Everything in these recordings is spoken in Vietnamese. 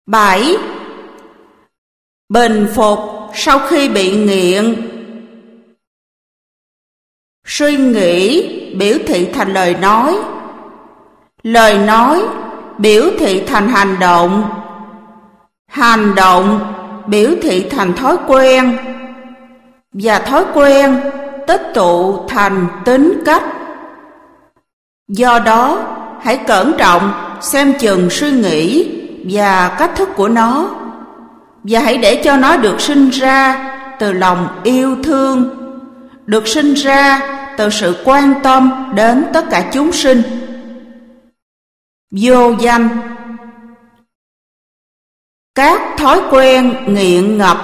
7. Bình phục sau khi bị nghiện. Suy nghĩ biểu thị thành lời nói. Lời nói biểu thị thành hành động. Hành động biểu thị thành thói quen. Và thói quen tích tụ thành tính cách. Do đó, hãy cẩn trọng xem chừng suy nghĩ và cách thức của nó, và hãy để cho nó được sinh ra từ lòng yêu thương, được sinh ra từ sự quan tâm đến tất cả chúng sinh. Vô danh. Các thói quen nghiện ngập.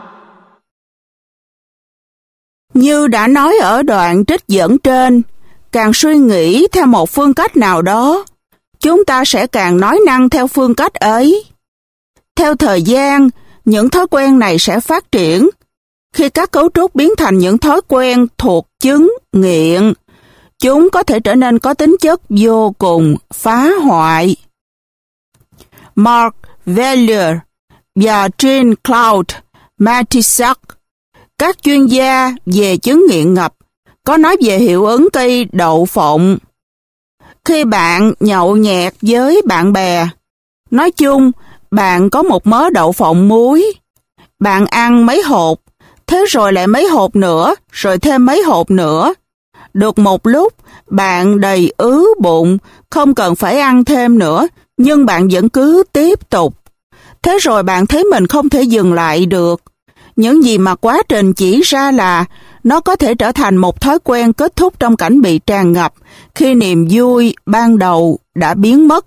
Như đã nói ở đoạn trích dẫn trên, càng suy nghĩ theo một phương cách nào đó, chúng ta sẽ càng nói năng theo phương cách ấy. Theo thời gian, những thói quen này sẽ phát triển. Khi các cấu trúc biến thành những thói quen thuộc chứng nghiện, chúng có thể trở nên có tính chất vô cùng phá hoại. Mark Valier và Jean-Claude Matissac, các chuyên gia về chứng nghiện ngập, có nói về hiệu ứng cây đậu phộng. Khi bạn nhậu nhẹt với bạn bè, nói chung bạn có một mớ đậu phộng muối. Bạn ăn mấy hộp, thế rồi lại mấy hộp nữa, rồi thêm mấy hộp nữa. Được một lúc, bạn đầy ứ bụng, không cần phải ăn thêm nữa, nhưng bạn vẫn cứ tiếp tục. Thế rồi bạn thấy mình không thể dừng lại được. Những gì mà quá trình chỉ ra là nó có thể trở thành một thói quen kết thúc trong cảnh bị tràn ngập khi niềm vui ban đầu đã biến mất.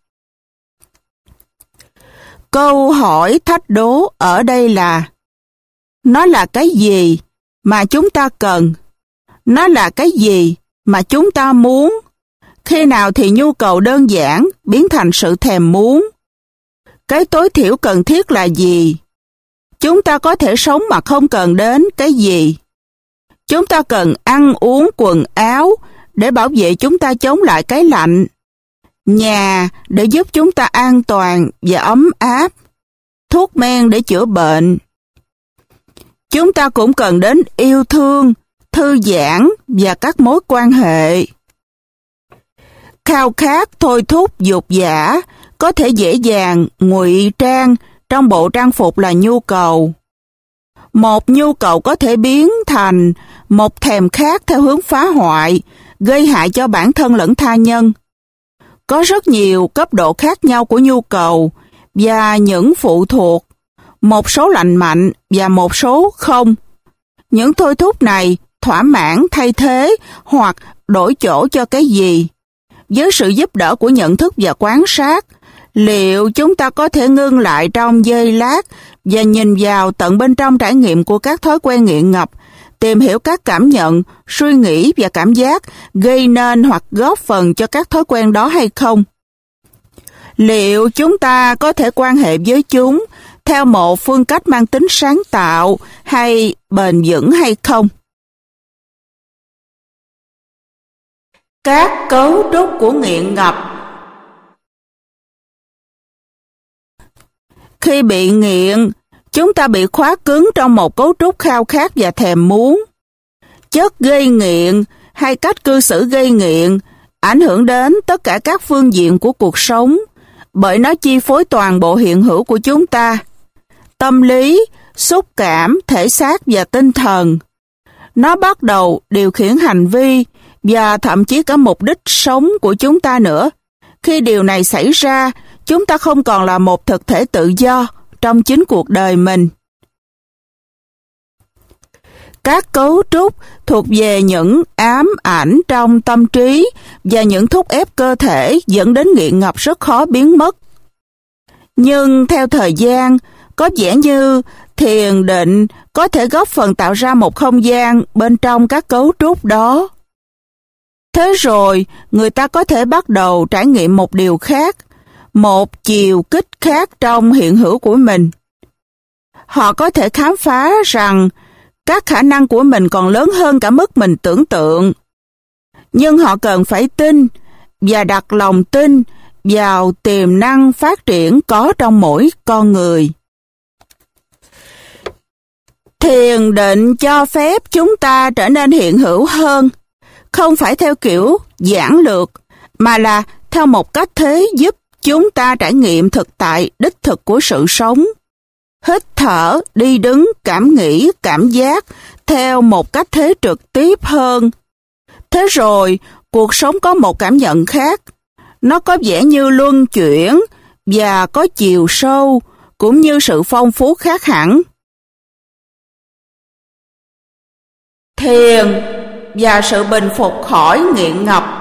Câu hỏi thách đố ở đây là: nó là cái gì mà chúng ta cần? Nó là cái gì mà chúng ta muốn? Khi nào thì nhu cầu đơn giản biến thành sự thèm muốn? Cái tối thiểu cần thiết là gì? Chúng ta có thể sống mà không cần đến cái gì? Chúng ta cần ăn uống quần áo để bảo vệ chúng ta chống lại cái lạnh, nhà để giúp chúng ta an toàn và ấm áp, thuốc men để chữa bệnh. Chúng ta cũng cần đến yêu thương, thư giãn và các mối quan hệ. Khao khát thôi thúc dục dã có thể dễ dàng ngụy trang trong bộ trang phục là nhu cầu. Một nhu cầu có thể biến thành một thèm khát theo hướng phá hoại, gây hại cho bản thân lẫn tha nhân. Có rất nhiều cấp độ khác nhau của nhu cầu và những phụ thuộc, một số lành mạnh và một số không. Những thôi thúc này thỏa mãn thay thế hoặc đổi chỗ cho cái gì. Với sự giúp đỡ của nhận thức và quan sát, liệu chúng ta có thể ngưng lại trong giây lát và nhìn vào tận bên trong trải nghiệm của các thói quen nghiện ngập, tìm hiểu các cảm nhận, suy nghĩ và cảm giác gây nên hoặc góp phần cho các thói quen đó hay không? Liệu chúng ta có thể quan hệ với chúng theo một phương cách mang tính sáng tạo hay bền vững hay không? Các cấu trúc của nghiện ngập. Khi bị nghiện, chúng ta bị khóa cứng trong một cấu trúc khao khát và thèm muốn. Chất gây nghiện hay cách cư xử gây nghiện ảnh hưởng đến tất cả các phương diện của cuộc sống, bởi nó chi phối toàn bộ hiện hữu của chúng ta: tâm lý, xúc cảm, thể xác và tinh thần. Nó bắt đầu điều khiển hành vi và thậm chí cả mục đích sống của chúng ta nữa. Khi điều này xảy ra, chúng ta không còn là một thực thể tự do trong chính cuộc đời mình. Các cấu trúc thuộc về những ám ảnh trong tâm trí và những thúc ép cơ thể dẫn đến nghiện ngập rất khó biến mất. Nhưng theo thời gian, có vẻ như thiền định có thể góp phần tạo ra một không gian bên trong các cấu trúc đó. Thế rồi, người ta có thể bắt đầu trải nghiệm một điều khác, một chiều kích khác trong hiện hữu của mình. Họ có thể khám phá rằng các khả năng của mình còn lớn hơn cả mức mình tưởng tượng. Nhưng họ cần phải tin và đặt lòng tin vào tiềm năng phát triển có trong mỗi con người. Thiền định cho phép chúng ta trở nên hiện hữu hơn, không phải theo kiểu giản lược, mà là theo một cách thế giúp chúng ta trải nghiệm thực tại đích thực của sự sống. Hít thở, đi đứng, cảm nghĩ, cảm giác theo một cách thế trực tiếp hơn. Thế rồi, cuộc sống có một cảm nhận khác. Nó có vẻ như luân chuyển và có chiều sâu, cũng như sự phong phú khác hẳn. Thiền và sự bình phục khỏi nghiện ngập.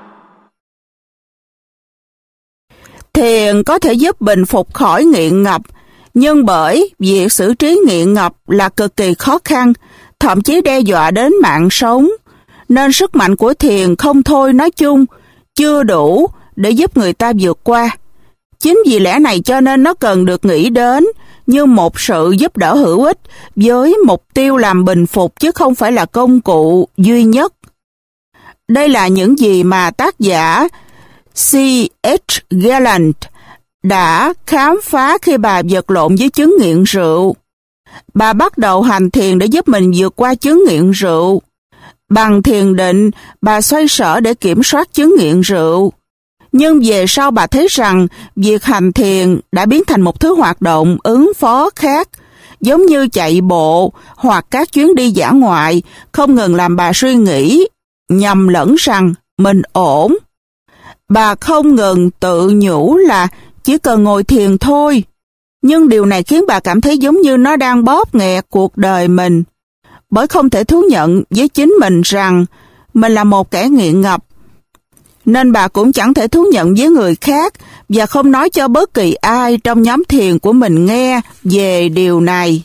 Thiền có thể giúp bình phục khỏi nghiện ngập, nhưng bởi việc xử trí nghiện ngập là cực kỳ khó khăn, thậm chí đe dọa đến mạng sống, nên sức mạnh của thiền không thôi nói chung, chưa đủ để giúp người ta vượt qua. Chính vì lẽ này cho nên nó cần được nghĩ đến như một sự giúp đỡ hữu ích với mục tiêu làm bình phục chứ không phải là công cụ duy nhất. Đây là những gì mà tác giả C.H. Gallant đã khám phá khi bà vật lộn với chứng nghiện rượu. Bà bắt đầu hành thiền để giúp mình vượt qua chứng nghiện rượu. Bằng thiền định, bà xoay sở để kiểm soát chứng nghiện rượu. Nhưng về sau bà thấy rằng việc hành thiền đã biến thành một thứ hoạt động ứng phó khác, giống như chạy bộ hoặc các chuyến đi dã ngoại, không ngừng làm bà suy nghĩ, nhầm lẫn rằng mình ổn. Bà không ngừng tự nhủ là chỉ cần ngồi thiền thôi, nhưng điều này khiến bà cảm thấy giống như nó đang bóp nghẹt cuộc đời mình, bởi không thể thú nhận với chính mình rằng mình là một kẻ nghiện ngập, nên bà cũng chẳng thể thú nhận với người khác và không nói cho bất kỳ ai trong nhóm thiền của mình nghe về điều này.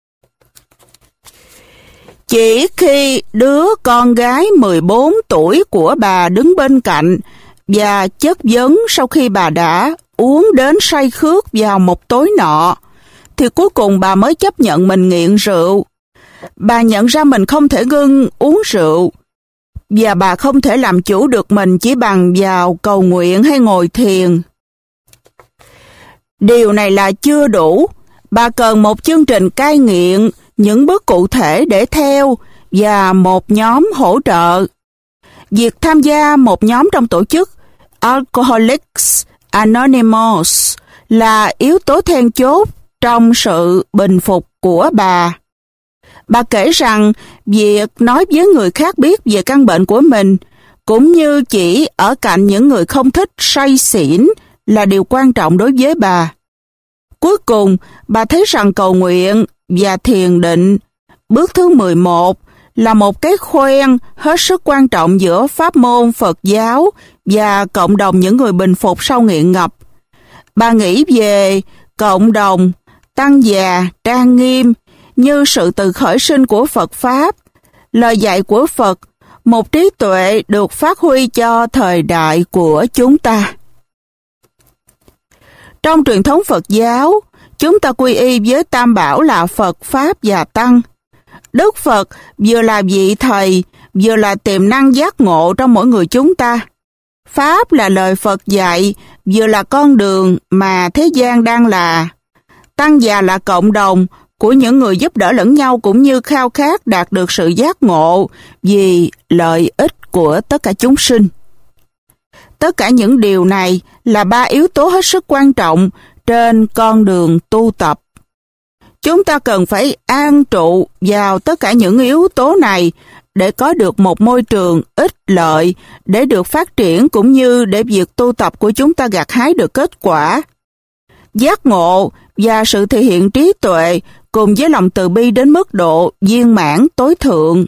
Chỉ khi đứa con gái 14 tuổi của bà đứng bên cạnh và chất vấn sau khi bà đã uống đến say khước vào một tối nọ, thì cuối cùng bà mới chấp nhận mình nghiện rượu. Bà nhận ra mình không thể ngưng uống rượu, và bà không thể làm chủ được mình chỉ bằng vào cầu nguyện hay ngồi thiền. Điều này là chưa đủ. Bà cần một chương trình cai nghiện, những bước cụ thể để theo và một nhóm hỗ trợ. Việc tham gia một nhóm trong tổ chức Alcoholics Anonymous là yếu tố then chốt trong sự bình phục của bà. Bà kể rằng việc nói với người khác biết về căn bệnh của mình, cũng như chỉ ở cạnh những người không thích say xỉn, là điều quan trọng đối với bà. Cuối cùng, bà thấy rằng cầu nguyện và thiền định, bước thứ 11, là một cái khoen hết sức quan trọng giữa pháp môn Phật giáo và cộng đồng những người bình phục sau nghiện ngập. Bà nghĩ về cộng đồng tăng già trang nghiêm như sự từ khởi sinh của Phật Pháp, lời dạy của Phật, một trí tuệ được phát huy cho thời đại của chúng ta. Trong truyền thống Phật giáo, chúng ta quy y với Tam Bảo là Phật, Pháp và Tăng. Đức Phật vừa là vị thầy, vừa là tiềm năng giác ngộ trong mỗi người chúng ta. Pháp là lời Phật dạy, vừa là con đường mà thế gian đang là. Tăng già là cộng đồng của những người giúp đỡ lẫn nhau cũng như khao khát đạt được sự giác ngộ vì lợi ích của tất cả chúng sinh. Tất cả những điều này là 3 yếu tố hết sức quan trọng trên con đường tu tập. Chúng ta cần phải an trụ vào tất cả những yếu tố này để có được một môi trường ích lợi, để được phát triển cũng như để việc tu tập của chúng ta gặt hái được kết quả. Giác ngộ và sự thể hiện trí tuệ cùng với lòng từ bi đến mức độ viên mãn tối thượng.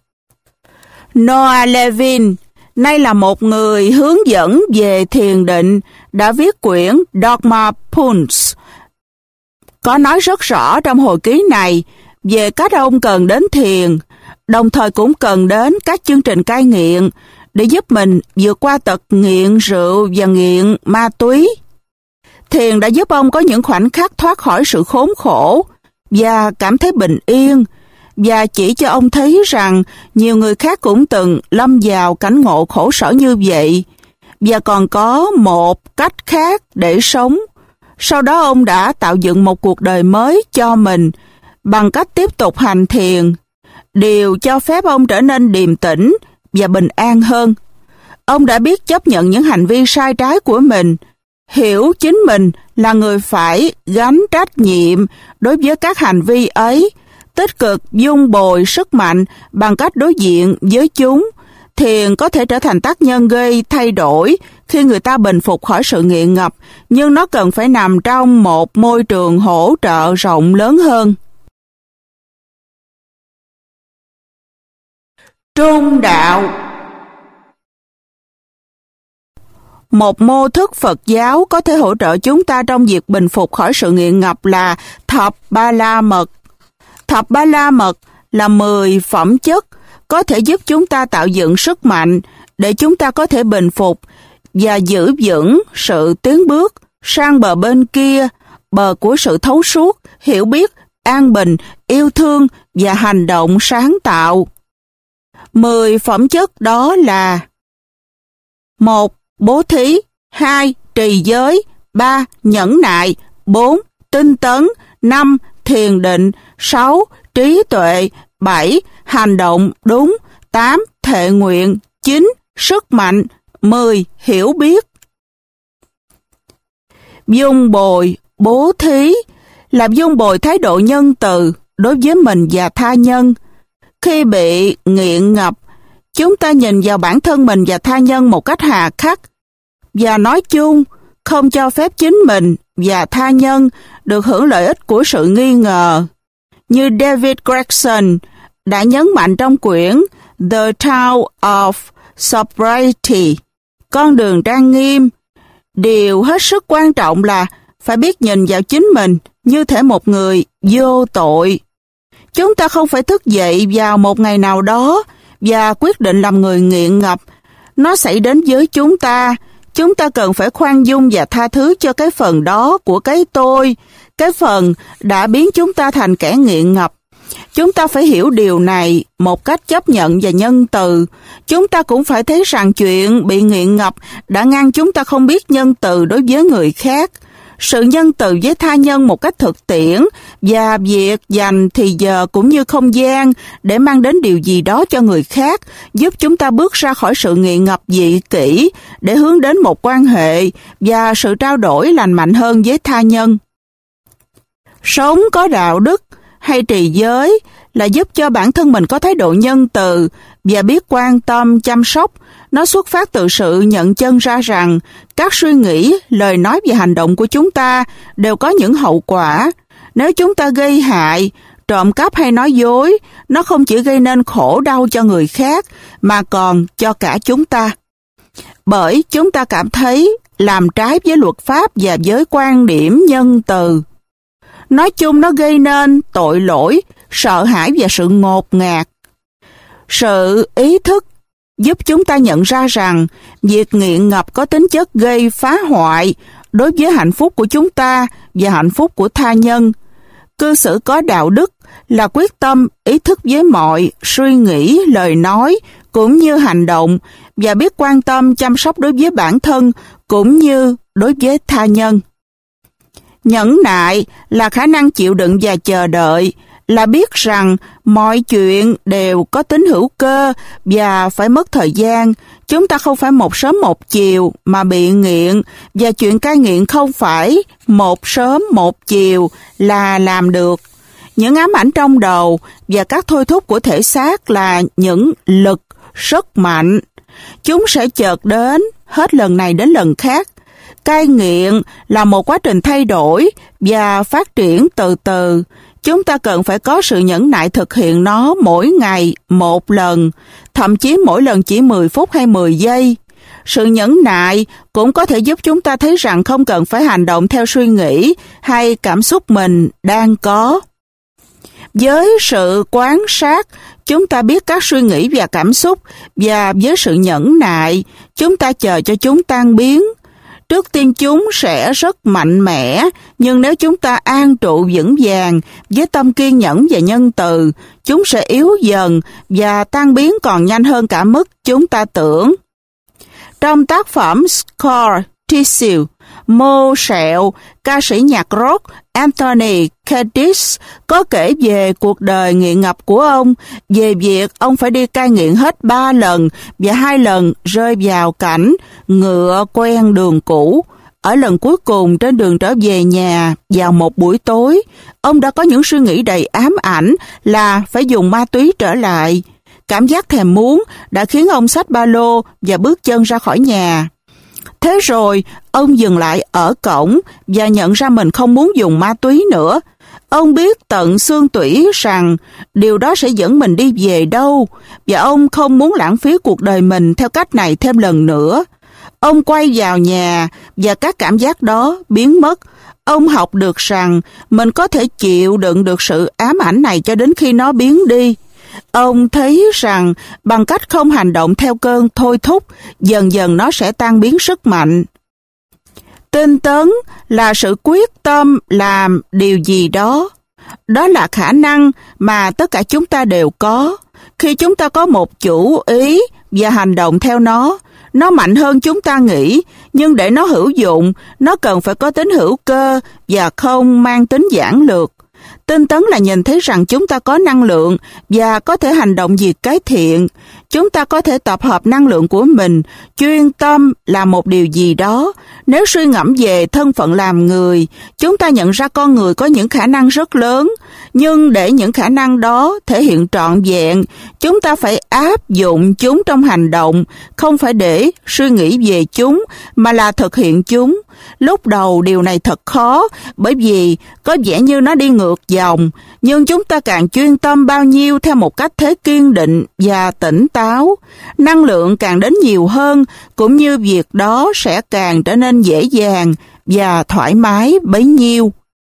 Noah Levin, nay là một người hướng dẫn về thiền định, đã viết quyển Dogma Punch. Có nói rất rõ trong hồi ký này về cách ông cần đến thiền, đồng thời cũng cần đến các chương trình cai nghiện để giúp mình vượt qua tật nghiện rượu và nghiện ma túy. Thiền đã giúp ông có những khoảnh khắc thoát khỏi sự khốn khổ và cảm thấy bình yên, và chỉ cho ông thấy rằng nhiều người khác cũng từng lâm vào cảnh ngộ khổ sở như vậy, và còn có một cách khác để sống. Sau đó ông đã tạo dựng một cuộc đời mới cho mình bằng cách tiếp tục hành thiền. Điều cho phép ông trở nên điềm tĩnh và bình an hơn. Ông đã biết chấp nhận những hành vi sai trái của mình, hiểu chính mình là người phải gánh trách nhiệm đối với các hành vi ấy, tích cực vun bồi sức mạnh bằng cách đối diện với chúng. Thiền có thể trở thành tác nhân gây thay đổi khi người ta bình phục khỏi sự nghiện ngập, nhưng nó cần phải nằm trong một môi trường hỗ trợ rộng lớn hơn. Trung đạo. Một mô thức Phật giáo có thể hỗ trợ chúng ta trong việc bình phục khỏi sự nghiện ngập là Thập Ba La Mật. Thập Ba La Mật là 10 phẩm chất có thể giúp chúng ta tạo dựng sức mạnh để chúng ta có thể bình phục và giữ vững sự tiến bước sang bờ bên kia, bờ của sự thấu suốt, hiểu biết, an bình, yêu thương và hành động sáng tạo. 10 phẩm chất đó là: 1. Bố thí. 2. Trì giới. 3. Nhẫn nại. 4. Tinh tấn. 5. Thiền định. 6. Trí tuệ. 7. Hành động đúng. 8. Thệ nguyện. 9. Sức mạnh. 10. Hiểu biết. Vun bồi, bố thí là vun bồi thái độ nhân từ đối với mình và tha nhân. Khi bị nghiện ngập, chúng ta nhìn vào bản thân mình và tha nhân một cách hà khắc, và nói chung không cho phép chính mình và tha nhân được hưởng lợi ích của sự nghi ngờ. Như David Gregson đã nhấn mạnh trong quyển The Town of Sobriety, con đường trang nghiêm, điều hết sức quan trọng là phải biết nhìn vào chính mình như thể một người vô tội. Chúng ta không phải thức dậy vào một ngày nào đó và quyết định làm người nghiện ngập. Nó xảy đến với chúng ta. Chúng ta cần phải khoan dung và tha thứ cho cái phần đó của cái tôi, cái phần đã biến chúng ta thành kẻ nghiện ngập. Chúng ta phải hiểu điều này một cách chấp nhận và nhân từ. Chúng ta cũng phải thấy rằng chuyện bị nghiện ngập đã ngăn chúng ta không biết nhân từ đối với người khác. Sự nhân từ với tha nhân một cách thực tiễn và việc dành thì giờ cũng như không gian để mang đến điều gì đó cho người khác giúp chúng ta bước ra khỏi sự nghiện ngập dị kỷ để hướng đến một quan hệ và sự trao đổi lành mạnh hơn với tha nhân. Sống có đạo đức hay trì giới là giúp cho bản thân mình có thái độ nhân từ và biết quan tâm, chăm sóc. Nó xuất phát từ sự nhận chân ra rằng các suy nghĩ, lời nói và hành động của chúng ta đều có những hậu quả. Nếu chúng ta gây hại, trộm cắp hay nói dối, nó không chỉ gây nên khổ đau cho người khác mà còn cho cả chúng ta. Bởi chúng ta cảm thấy làm trái với luật pháp và với quan điểm nhân từ. Nói chung nó gây nên tội lỗi, sợ hãi và sự ngột ngạt. Sự ý thức giúp chúng ta nhận ra rằng việc nghiện ngập có tính chất gây phá hoại đối với hạnh phúc của chúng ta và hạnh phúc của tha nhân. Cư xử có đạo đức là quyết tâm ý thức với mọi suy nghĩ, lời nói cũng như hành động và biết quan tâm chăm sóc đối với bản thân cũng như đối với tha nhân. Nhẫn nại là khả năng chịu đựng và chờ đợi, là biết rằng mọi chuyện đều có tính hữu cơ và phải mất thời gian. Chúng ta không phải một sớm một chiều mà bị nghiện, và chuyện cai nghiện không phải một sớm một chiều là làm được. Những ám ảnh trong đầu và các thôi thúc của thể xác là những lực rất mạnh. Chúng sẽ chợt đến hết lần này đến lần khác. Cai nghiện là một quá trình thay đổi và phát triển từ từ. Chúng ta cần phải có sự nhẫn nại thực hiện nó mỗi ngày một lần, thậm chí mỗi lần chỉ 10 phút hay 10 giây. Sự nhẫn nại cũng có thể giúp chúng ta thấy rằng không cần phải hành động theo suy nghĩ hay cảm xúc mình đang có. Với sự quan sát, chúng ta biết các suy nghĩ và cảm xúc, và với sự nhẫn nại, chúng ta chờ cho chúng tan biến. Trước tiên chúng sẽ rất mạnh mẽ, nhưng nếu chúng ta an trụ vững vàng với tâm kiên nhẫn và nhân từ, chúng sẽ yếu dần và tan biến còn nhanh hơn cả mức chúng ta tưởng. Trong tác phẩm Scar Tissue, mô sẹo, ca sĩ nhạc rock Anthony Kiedis có kể về cuộc đời nghiện ngập của ông, về việc ông phải đi cai nghiện hết 3 lần và 2 lần rơi vào cảnh ngựa quen đường cũ. Ở lần cuối cùng trên đường trở về nhà vào một buổi tối, ông đã có những suy nghĩ đầy ám ảnh là phải dùng ma túy trở lại. Cảm giác thèm muốn đã khiến ông xách ba lô và bước chân ra khỏi nhà. Thế rồi, ông dừng lại ở cổng và nhận ra mình không muốn dùng ma túy nữa. Ông biết tận xương tủy rằng điều đó sẽ dẫn mình đi về đâu, và ông không muốn lãng phí cuộc đời mình theo cách này thêm lần nữa. Ông quay vào nhà và các cảm giác đó biến mất. Ông học được rằng mình có thể chịu đựng được sự ám ảnh này cho đến khi nó biến đi. Ông thấy rằng bằng cách không hành động theo cơn thôi thúc, dần dần nó sẽ tan biến sức mạnh. Tinh tấn là sự quyết tâm làm điều gì đó. Đó là khả năng mà tất cả chúng ta đều có. Khi chúng ta có một chủ ý và hành động theo nó mạnh hơn chúng ta nghĩ, nhưng để nó hữu dụng, nó cần phải có tính hữu cơ và không mang tính giản lược. Tinh tấn là nhìn thấy rằng chúng ta có năng lượng và có thể hành động việc cái thiện. Chúng ta có thể tập hợp năng lượng của mình, chuyên tâm làm một điều gì đó. Nếu suy ngẫm về thân phận làm người, chúng ta nhận ra con người có những khả năng rất lớn. Nhưng để những khả năng đó thể hiện trọn vẹn, chúng ta phải áp dụng chúng trong hành động, không phải để suy nghĩ về chúng, mà là thực hiện chúng. Lúc đầu điều này thật khó, bởi vì có vẻ như nó đi ngược dòng, nhưng chúng ta càng chuyên tâm bao nhiêu theo một cách thế kiên định và tỉnh táo, năng lượng càng đến nhiều hơn, cũng như việc đó sẽ càng trở nên dễ dàng và thoải mái bấy nhiêu.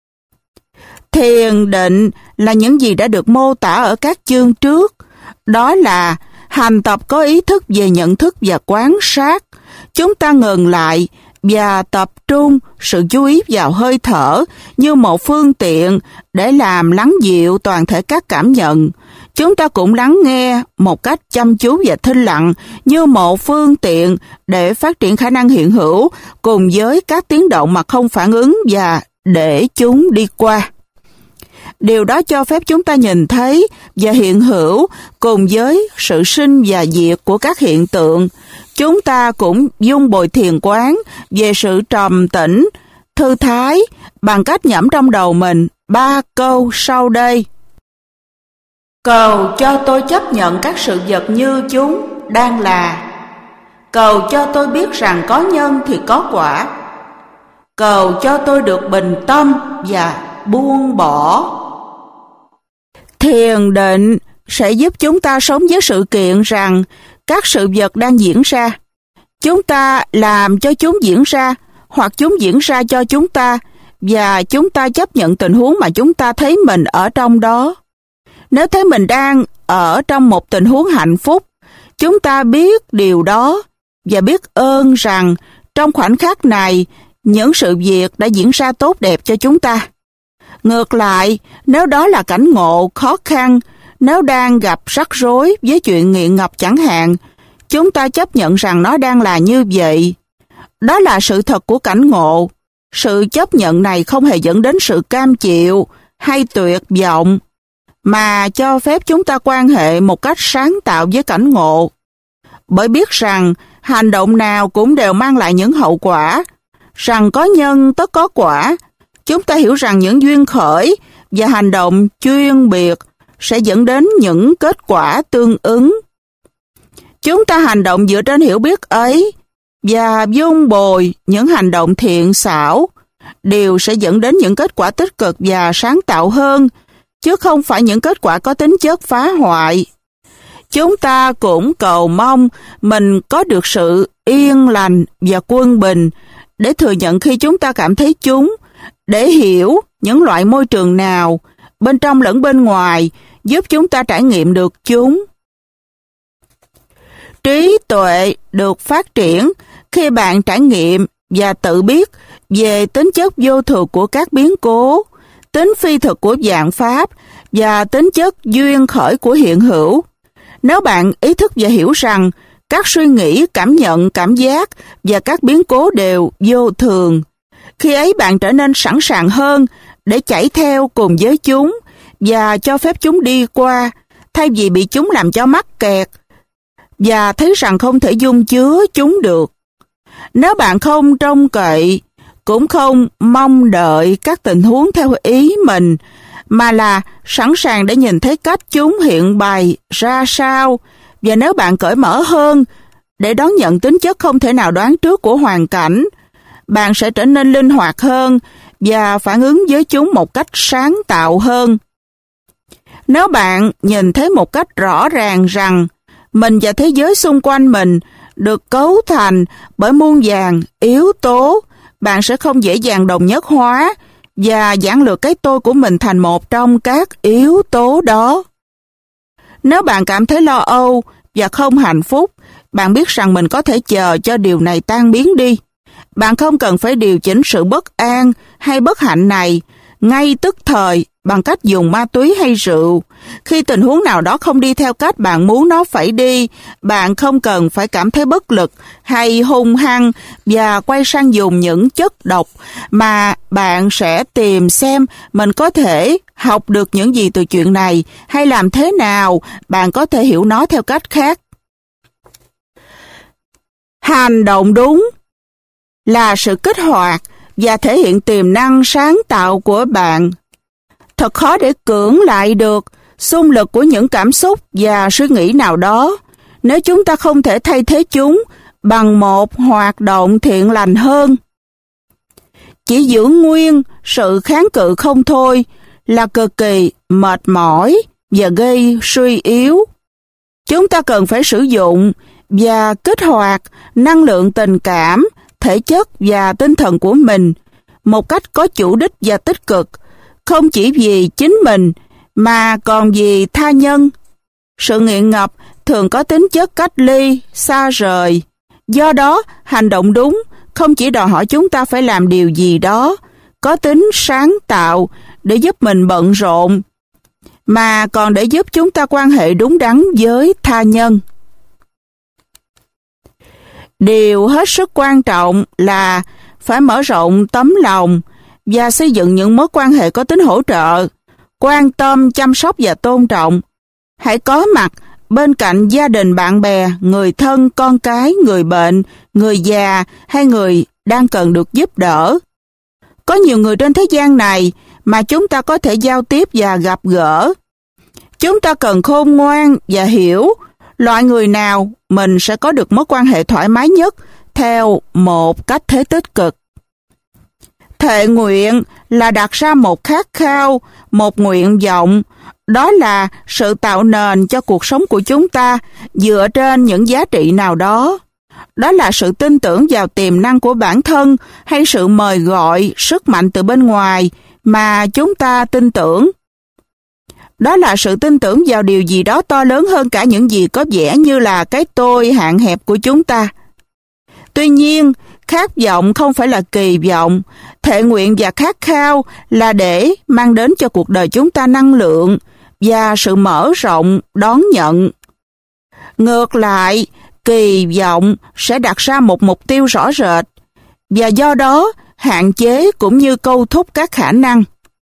Thiền định là những gì đã được mô tả ở các chương trước. Đó là hành tập có ý thức về nhận thức và quan sát. Chúng ta ngừng lại và tập trung sự chú ý vào hơi thở như một phương tiện để làm lắng dịu toàn thể các cảm nhận. Chúng ta cũng lắng nghe một cách chăm chú và thinh lặng như một phương tiện để phát triển khả năng hiện hữu cùng với các tiếng động mà không phản ứng và để chúng đi qua. Điều đó cho phép chúng ta nhìn thấy và hiện hữu cùng với sự sinh và diệt của các hiện tượng. Chúng ta cũng dung bồi thiền quán về sự trầm tĩnh, thư thái bằng cách nhẩm trong đầu mình 3 câu sau đây. Cầu cho tôi chấp nhận các sự vật như chúng đang là. Cầu cho tôi biết rằng có nhân thì có quả. Cầu cho tôi được bình tâm và buông bỏ. Thiền định sẽ giúp chúng ta sống với sự kiện rằng các sự vật đang diễn ra. Chúng ta làm cho chúng diễn ra, hoặc chúng diễn ra cho chúng ta, và chúng ta chấp nhận tình huống mà chúng ta thấy mình ở trong đó. Nếu thấy mình đang ở trong một tình huống hạnh phúc, chúng ta biết điều đó và biết ơn rằng trong khoảnh khắc này, những sự việc đã diễn ra tốt đẹp cho chúng ta. Ngược lại, nếu đó là cảnh ngộ khó khăn, nếu đang gặp rắc rối với chuyện nghiện ngập chẳng hạn, chúng ta chấp nhận rằng nó đang là như vậy. Đó là sự thật của cảnh ngộ. Sự chấp nhận này không hề dẫn đến sự cam chịu hay tuyệt vọng, mà cho phép chúng ta quan hệ một cách sáng tạo với cảnh ngộ. Bởi biết rằng hành động nào cũng đều mang lại những hậu quả, rằng có nhân tất có quả, chúng ta hiểu rằng những duyên khởi và hành động chuyên biệt sẽ dẫn đến những kết quả tương ứng. Chúng ta hành động dựa trên hiểu biết ấy và dung bồi những hành động thiện xảo, đều sẽ dẫn đến những kết quả tích cực và sáng tạo hơn, chứ không phải những kết quả có tính chất phá hoại. Chúng ta cũng cầu mong mình có được sự yên lành và quân bình để thừa nhận khi chúng ta cảm thấy chúng, để hiểu những loại môi trường nào, bên trong lẫn bên ngoài, giúp chúng ta trải nghiệm được chúng. Trí tuệ được phát triển khi bạn trải nghiệm và tự biết về tính chất vô thường của các biến cố, tính phi thực của vạn pháp và tính chất duyên khởi của hiện hữu. Nếu bạn ý thức và hiểu rằng Các suy nghĩ, cảm nhận, cảm giác và các biến cố đều vô thường. Khi ấy bạn trở nên sẵn sàng hơn để chảy theo cùng với chúng và cho phép chúng đi qua, thay vì bị chúng làm cho mắc kẹt và thấy rằng không thể dung chứa chúng được. Nếu bạn không trông cậy, cũng không mong đợi các tình huống theo ý mình, mà là sẵn sàng để nhìn thấy cách chúng hiện bày ra sao, và nếu bạn cởi mở hơn để đón nhận tính chất không thể nào đoán trước của hoàn cảnh, bạn sẽ trở nên linh hoạt hơn và phản ứng với chúng một cách sáng tạo hơn. Nếu bạn nhìn thấy một cách rõ ràng rằng mình và thế giới xung quanh mình được cấu thành bởi muôn vàn yếu tố, bạn sẽ không dễ dàng đồng nhất hóa và giản lược cái tôi của mình thành một trong các yếu tố đó. Nếu bạn cảm thấy lo âu và không hạnh phúc, bạn biết rằng mình có thể chờ cho điều này tan biến đi. Bạn không cần phải điều chỉnh sự bất an hay bất hạnh này ngay tức thời bằng cách dùng ma túy hay rượu. Khi tình huống nào đó không đi theo cách bạn muốn nó phải đi, bạn không cần phải cảm thấy bất lực hay hung hăng và quay sang dùng những chất độc, mà bạn sẽ tìm xem mình có thể học được những gì từ chuyện này, hay làm thế nào bạn có thể hiểu nó theo cách khác. Hành động đúng là sự kích hoạt và thể hiện tiềm năng sáng tạo của bạn. Thật khó để cưỡng lại được xung lực của những cảm xúc và suy nghĩ nào đó nếu chúng ta không thể thay thế chúng bằng một hoạt động thiện lành hơn. Chỉ giữ nguyên sự kháng cự không thôi là cực kỳ mệt mỏi và gây suy yếu. Chúng ta cần phải sử dụng và kích hoạt năng lượng tình cảm, thể chất và tinh thần của mình một cách có chủ đích và tích cực, không chỉ vì chính mình mà còn vì tha nhân. Sự nghiện ngập thường có tính chất cách ly, xa rời. Do đó, hành động đúng không chỉ đòi hỏi chúng ta phải làm điều gì đó có tính sáng tạo để giúp mình bận rộn, mà còn để giúp chúng ta quan hệ đúng đắn với tha nhân. Điều hết sức quan trọng là phải mở rộng tấm lòng và xây dựng những mối quan hệ có tính hỗ trợ, quan tâm, chăm sóc và tôn trọng. Hãy có mặt bên cạnh gia đình, bạn bè, người thân, con cái, người bệnh, người già hay người đang cần được giúp đỡ. Có nhiều người trên thế gian này mà chúng ta có thể giao tiếp và gặp gỡ. Chúng ta cần khôn ngoan và hiểu loại người nào mình sẽ có được mối quan hệ thoải mái nhất theo một cách thế tích cực. Thệ nguyện là đặt ra một khát khao, một nguyện vọng, đó là sự tạo nền cho cuộc sống của chúng ta dựa trên những giá trị nào đó. Đó là sự tin tưởng vào tiềm năng của bản thân hay sự mời gọi sức mạnh từ bên ngoài mà chúng ta tin tưởng. Đó là sự tin tưởng vào điều gì đó to lớn hơn cả những gì có vẻ như là cái tôi hạn hẹp của chúng ta. Tuy nhiên, khát vọng không phải là kỳ vọng. Thệ nguyện và khát khao là để mang đến cho cuộc đời chúng ta năng lượng và sự mở rộng đón nhận. Ngược lại, kỳ vọng sẽ đặt ra một mục tiêu rõ rệt và do đó hạn chế cũng như câu thúc các khả năng.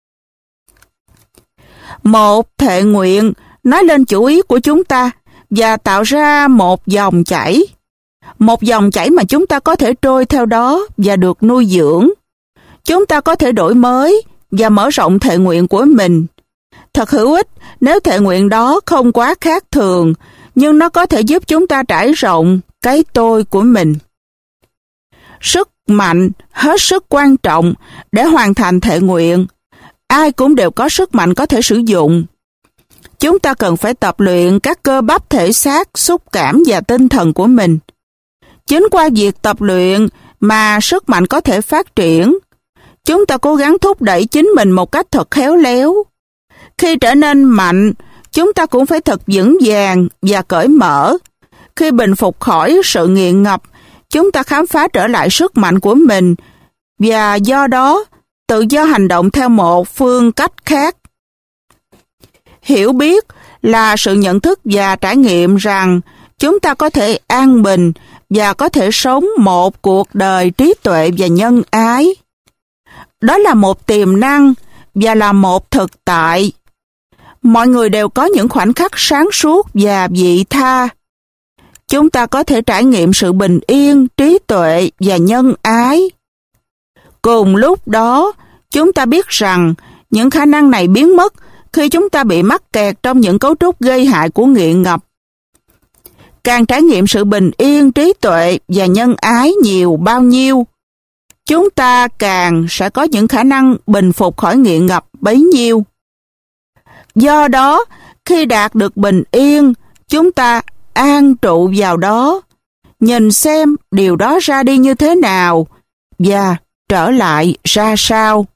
Một thệ nguyện nói lên chủ ý của chúng ta và tạo ra một dòng chảy. Một dòng chảy mà chúng ta có thể trôi theo đó và được nuôi dưỡng. Chúng ta có thể đổi mới và mở rộng thệ nguyện của mình. Thật hữu ích nếu thệ nguyện đó không quá khác thường, nhưng nó có thể giúp chúng ta trải rộng cái tôi của mình. Sức mạnh hết sức quan trọng để hoàn thành thệ nguyện. Ai cũng đều có sức mạnh có thể sử dụng. Chúng ta cần phải tập luyện các cơ bắp thể xác, xúc cảm và tinh thần của mình. Chính qua việc tập luyện mà sức mạnh có thể phát triển. Chúng ta cố gắng thúc đẩy chính mình một cách thật khéo léo. Khi trở nên mạnh, chúng ta cũng phải thật vững vàng và cởi mở. Khi bình phục khỏi sự nghiện ngập, chúng ta khám phá trở lại sức mạnh của mình và do đó tự do hành động theo một phương cách khác. Hiểu biết là sự nhận thức và trải nghiệm rằng chúng ta có thể an bình và có thể sống một cuộc đời trí tuệ và nhân ái. Đó là một tiềm năng và là một thực tại. Mọi người đều có những khoảnh khắc sáng suốt và vị tha. Chúng ta có thể trải nghiệm sự bình yên, trí tuệ và nhân ái. Cùng lúc đó, chúng ta biết rằng những khả năng này biến mất khi chúng ta bị mắc kẹt trong những cấu trúc gây hại của nghiện ngập. Càng trải nghiệm sự bình yên, trí tuệ và nhân ái nhiều bao nhiêu, chúng ta càng sẽ có những khả năng bình phục khỏi nghiện ngập bấy nhiêu. Do đó, khi đạt được bình yên, chúng ta an trụ vào đó, nhìn xem điều đó ra đi như thế nào và trở lại ra sao.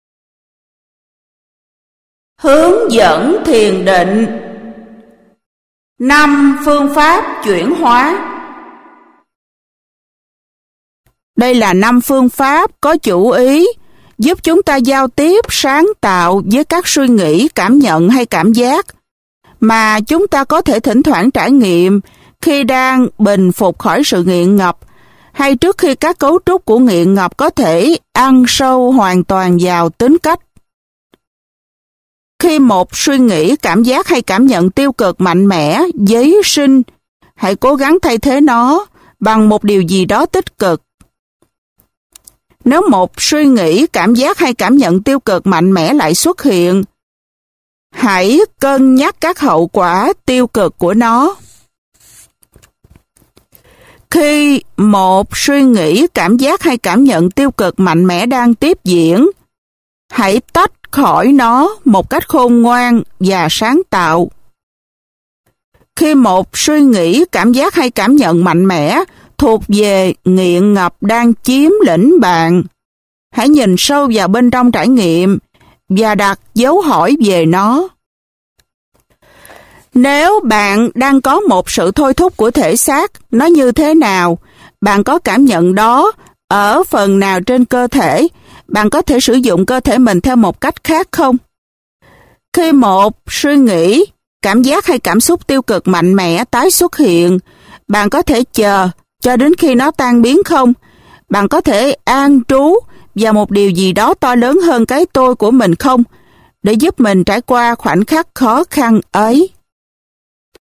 Hướng dẫn thiền định. 5 phương pháp chuyển hóa. Đây là 5 phương pháp có chủ ý giúp chúng ta giao tiếp sáng tạo với các suy nghĩ, cảm nhận hay cảm giác mà chúng ta có thể thỉnh thoảng trải nghiệm khi đang bình phục khỏi sự nghiện ngập hay trước khi các cấu trúc của nghiện ngập có thể ăn sâu hoàn toàn vào tính cách. Khi một suy nghĩ, cảm giác hay cảm nhận tiêu cực mạnh mẽ giấy sinh, hãy cố gắng thay thế nó bằng một điều gì đó tích cực. Nếu một suy nghĩ, cảm giác hay cảm nhận tiêu cực mạnh mẽ lại xuất hiện, hãy cân nhắc các hậu quả tiêu cực của nó. Khi một suy nghĩ, cảm giác hay cảm nhận tiêu cực mạnh mẽ đang tiếp diễn, hãy tách khỏi nó một cách khôn ngoan và sáng tạo. Khi một suy nghĩ, cảm giác hay cảm nhận mạnh mẽ thuộc về nghiện ngập đang chiếm lĩnh bạn, hãy nhìn sâu vào bên trong trải nghiệm và đặt dấu hỏi về nó. Nếu bạn đang có một sự thôi thúc của thể xác, nó như thế nào? Bạn có cảm nhận đó ở phần nào trên cơ thể? Bạn có thể sử dụng cơ thể mình theo một cách khác không? Khi một suy nghĩ, cảm giác hay cảm xúc tiêu cực mạnh mẽ tái xuất hiện, bạn có thể chờ cho đến khi nó tan biến không? Bạn có thể an trú vào một điều gì đó to lớn hơn cái tôi của mình không? Để giúp mình trải qua khoảnh khắc khó khăn ấy.